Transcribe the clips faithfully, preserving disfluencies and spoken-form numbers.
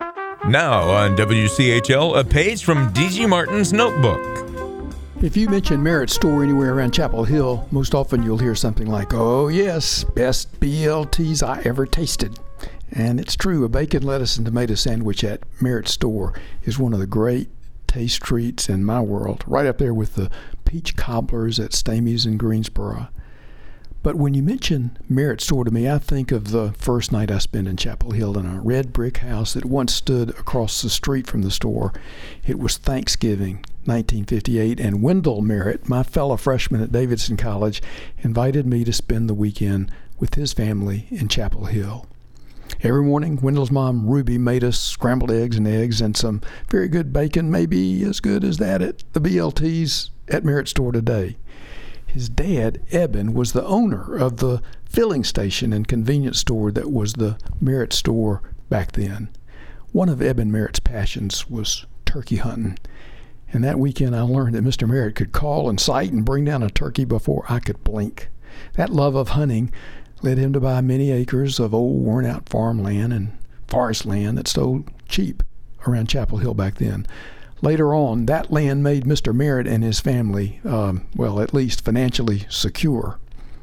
Now on W C H L, a page from D G Martin's notebook. If you mention Merritt Store anywhere around Chapel Hill, most often you'll hear something like, "Oh yes, best B L Ts I ever tasted." And it's true, a bacon, lettuce, and tomato sandwich at Merritt Store is one of the great taste treats in my world, right up there with the peach cobblers at Stamey's in Greensboro. But when you mention Merritt Store to me, I think of the first night I spent in Chapel Hill in a red brick house that once stood across the street from the store. It was Thanksgiving, nineteen fifty-eight, and Wendell Merritt, my fellow freshman at Davidson College, invited me to spend the weekend with his family in Chapel Hill. Every morning, Wendell's mom, Ruby, made us scrambled eggs and eggs and some very good bacon, maybe as good as that at the B L Ts at Merritt Store today. His dad, Eben, was the owner of the filling station and convenience store that was the Merritt Store back then. One of Eben Merritt's passions was turkey hunting. And that weekend I learned that Mister Merritt could call and sight and bring down a turkey before I could blink. That love of hunting led him to buy many acres of old worn-out farmland and forest land that sold cheap around Chapel Hill back then. Later on, that land made Mister Merritt and his family, um, well, at least financially secure.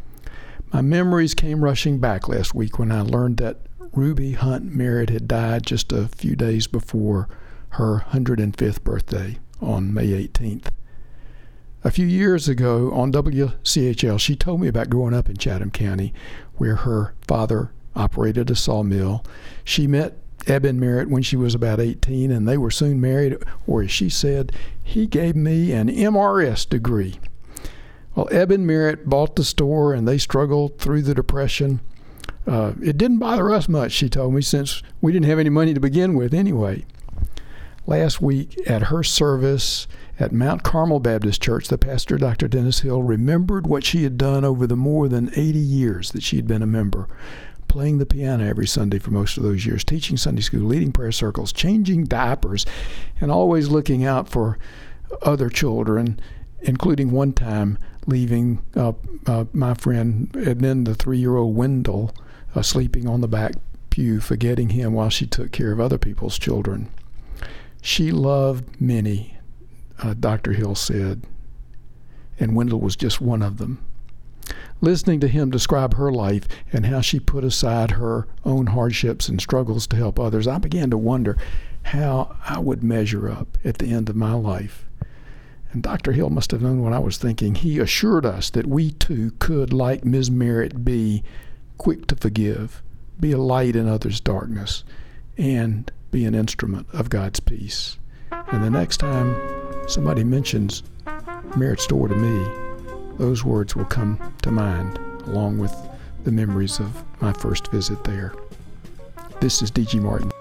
My memories came rushing back last week when I learned that Ruby Hunt Merritt had died just a few days before her one hundred fifth birthday on May eighteenth. A few years ago on W C H L, she told me about growing up in Chatham County, where her father operated a sawmill. She met Eben Merritt when she was about eighteen, and they were soon married, or as she said, he gave me an M R S degree. Well, Eben Merritt bought the store, and they struggled through the Depression. Uh, it didn't bother us much, she told me, since we didn't have any money to begin with anyway. Last week at her service at Mount Carmel Baptist Church, the pastor, Doctor Dennis Hill, remembered what she had done over the more than eighty years that she had been a member. Playing the piano every Sunday for most of those years, teaching Sunday school, leading prayer circles, changing diapers, and always looking out for other children, including one time leaving uh, uh, my friend and then the three-year-old Wendell uh, sleeping on the back pew, forgetting him while she took care of other people's children. She loved many, uh, Doctor Hill said, and Wendell was just one of them. Listening to him describe her life and how she put aside her own hardships and struggles to help others, I began to wonder how I would measure up at the end of my life. And Doctor Hill must have known what I was thinking. He assured us that we too could, like Miz Merritt, be quick to forgive, be a light in others' darkness, and be an instrument of God's peace. And the next time somebody mentions Merritt Store to me, those words will come to mind, along with the memories of my first visit there. This is D G Martin.